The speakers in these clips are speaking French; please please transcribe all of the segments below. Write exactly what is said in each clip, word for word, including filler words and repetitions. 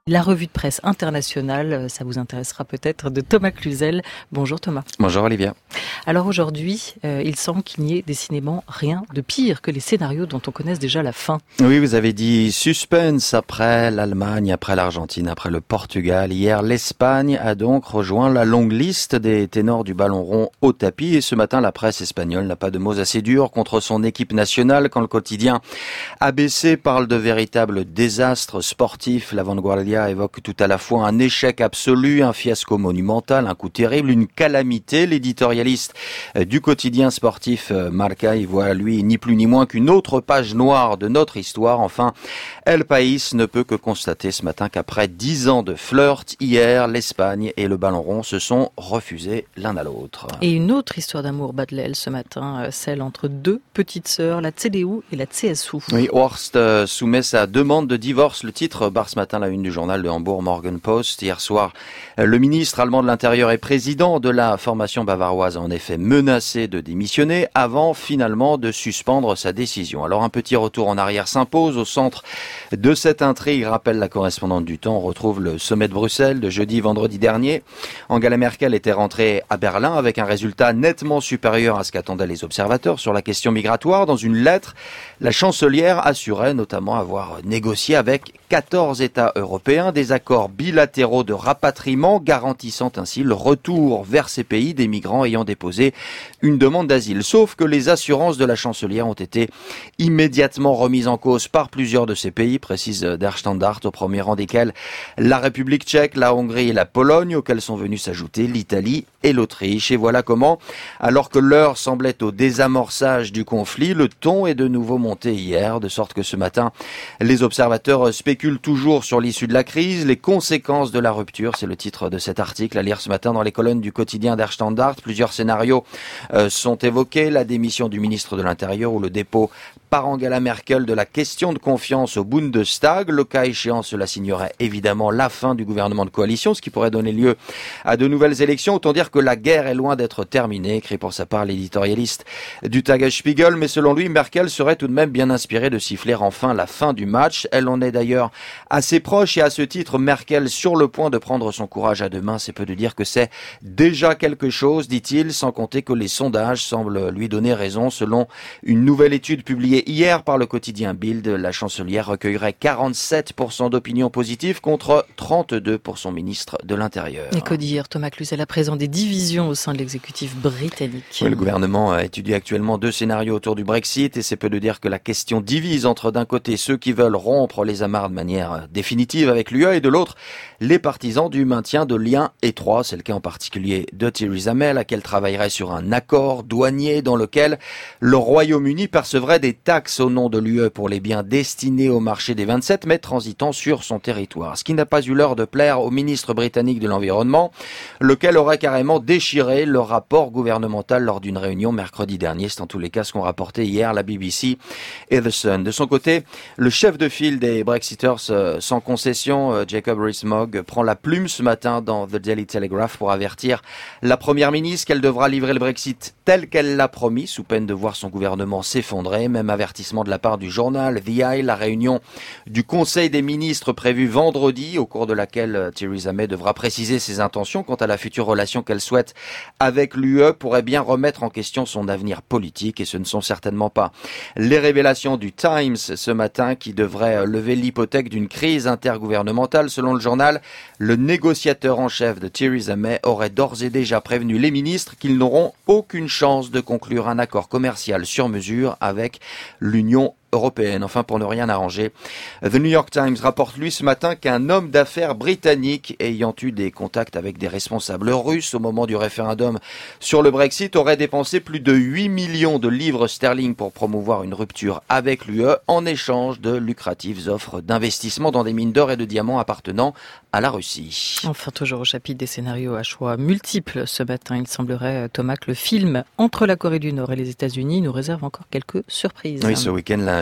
La revue de presse internationale, ça vous intéressera peut-être, de Thomas Cluzel. Bonjour Thomas. Bonjour Olivia. Alors aujourd'hui, euh, il semble qu'il n'y ait décidément rien de pire que les scénarios dont on connaisse déjà la fin. Oui, vous avez dit suspense après l'Allemagne, après l'Argentine, après le Portugal. Hier, l'Espagne a donc rejoint la longue liste des ténors du ballon rond au tapis. Et ce matin, la presse espagnole n'a pas de mots assez durs contre son équipe nationale quand le quotidien A B C parle de véritables désastres sportifs. La Vanguardia évoque tout à la fois un échec absolu, un fiasco monumental, un coup terrible, une calamité. L'éditorialiste du quotidien sportif Marca y voit, lui, ni plus ni moins qu'une autre page noire de notre histoire. Enfin, El País ne peut que constater ce matin qu'après dix ans de flirt, hier, l'Espagne et le ballon rond se sont refusés l'un à l'autre. Et une autre histoire d'amour bat de l'aile ce matin, celle entre deux petites sœurs, la C D U et la C S U. Oui, Horst soumet sa demande de divorce. Le titre barre ce matin la une du journal de Hambourg Morgenpost. Hier soir, le ministre allemand de l'Intérieur et président de la formation bavaroise a en effet menacé de démissionner avant finalement de suspendre sa décision. Alors un petit retour en arrière s'impose. Au centre de cette intrigue, rappelle la correspondante du Temps, on retrouve le sommet de Bruxelles de jeudi vendredi dernier. Angela Merkel était rentrée à Berlin avec un résultat nettement supérieur à ce qu'attendaient les observateurs sur la question migratoire. Dans une lettre, la chancelière assurait notamment avoir négocié avec quatorze États européens des accords bilatéraux de rapatriement garantissant ainsi le retour vers ces pays des migrants ayant déposé une demande d'asile. Sauf que les assurances de la chancelière ont été immédiatement remises en cause par plusieurs de ces pays, précise Der Standard, au premier rang desquels la République tchèque, la Hongrie et la Pologne, auxquels sont venus s'ajouter l'Italie et l'Autriche. Et voilà comment, alors que l'heure semblait au désamorçage du conflit, le ton est de nouveau monté hier, de sorte que ce matin, les observateurs spéculent toujours sur l'issue de la crise, les conséquences de la rupture, c'est le titre de cet article à lire ce matin dans les colonnes du quotidien Der Standard. Plusieurs scénarios euh, sont évoqués, la démission du ministre de l'Intérieur ou le dépôt par Angela Merkel de la question de confiance au Bundestag. Le cas échéant, cela signerait évidemment la fin du gouvernement de coalition, ce qui pourrait donner lieu à de nouvelles élections. Autant dire que la guerre est loin d'être terminée, écrit pour sa part l'éditorialiste du Tagesspiegel, mais selon lui, Merkel serait tout de même bien inspirée de siffler enfin la fin du match. Elle en est d'ailleurs assez proche et à ce titre, Merkel sur le point de prendre son courage à deux mains. C'est peu de dire que c'est déjà quelque chose, dit-il, sans compter que les sondages semblent lui donner raison. Selon une nouvelle étude publiée hier par le quotidien Bild, la chancelière recueillerait quarante-sept pour cent d'opinions positives contre trente-deux pour son ministre de l'Intérieur. Et que dire, Thomas Cluzel, à présent des divisions au sein de l'exécutif britannique. Oui, le gouvernement étudie actuellement deux scénarios autour du Brexit et c'est peu de dire que la question divise entre d'un côté ceux qui veulent rompre les amarres de manière définitive avec l'U E et de l'autre les partisans du maintien de liens étroits. C'est le cas en particulier de Theresa May, laquelle travaillerait sur un accord douanier dans lequel le Royaume-Uni percevrait des taxes au nom de l'U E pour les biens destinés au marché des vingt-sept, mais transitant sur son territoire. Ce qui n'a pas eu l'heure de plaire au ministre britannique de l'Environnement, lequel aurait carrément déchiré le rapport gouvernemental lors d'une réunion mercredi dernier. C'est en tous les cas ce qu'ont rapporté hier la B B C et The Sun. De son côté, le chef de file des Brexiters euh, sans concession, euh, Jacob Rees-Mogg, prend la plume ce matin dans The Daily Telegraph pour avertir la première ministre qu'elle devra livrer le Brexit tel qu'elle l'a promis, sous peine de voir son gouvernement s'effondrer. Même avertissement de la part du journal The Eye, la réunion du Conseil des ministres prévue vendredi, au cours de laquelle Theresa May devra préciser ses intentions quant à la future relation qu'elle souhaite avec l'U E, pourrait bien remettre en question son avenir politique, et ce ne sont certainement pas les révélations du Times ce matin qui devraient lever l'hypothèque d'une crise intergouvernementale. Selon le journal, le négociateur en chef de Theresa May aurait d'ores et déjà prévenu les ministres qu'ils n'auront aucune chance de conclure un accord commercial sur mesure avec l'Union européenne. Enfin, pour ne rien arranger, The New York Times rapporte lui ce matin qu'un homme d'affaires britannique ayant eu des contacts avec des responsables russes au moment du référendum sur le Brexit aurait dépensé plus de huit millions de livres sterling pour promouvoir une rupture avec l'U E en échange de lucratives offres d'investissement dans des mines d'or et de diamants appartenant à la Russie. Enfin, toujours au chapitre des scénarios à choix multiples ce matin, il semblerait, Thomas, que le film entre la Corée du Nord et les États-Unis nous réserve encore quelques surprises. Oui, ce week-end, la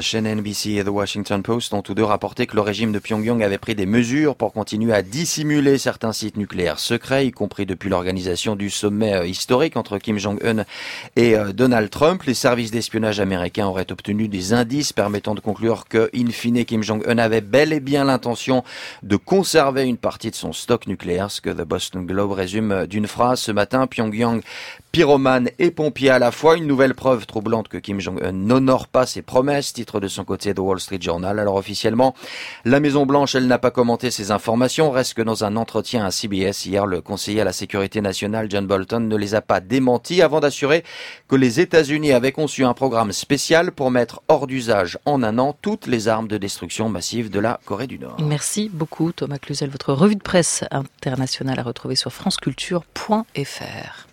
chaîne N B C et The Washington Post ont tous deux rapporté que le régime de Pyongyang avait pris des mesures pour continuer à dissimuler certains sites nucléaires secrets, y compris depuis l'organisation du sommet historique entre Kim Jong-un et Donald Trump. Les services d'espionnage américains auraient obtenu des indices permettant de conclure que, in fine, Kim Jong-un avait bel et bien l'intention de conserver une partie de son stock nucléaire, ce que The Boston Globe résume d'une phrase ce matin. Pyongyang, pyromane et pompier à la fois, une nouvelle preuve troublante que Kim Jong-un n'honore pas ses promesses, titre de son côté The Wall Street Journal. Alors officiellement, la Maison-Blanche, elle n'a pas commenté ces informations, reste que dans un entretien à C B S hier, le conseiller à la sécurité nationale John Bolton ne les a pas démentis avant d'assurer que les États-Unis avaient conçu un programme spécial pour mettre hors d'usage en un an toutes les armes de destruction massive de la Corée du Nord. Merci beaucoup Thomas Cluzel. Votre revue de presse internationale à retrouver sur franceculture point f r.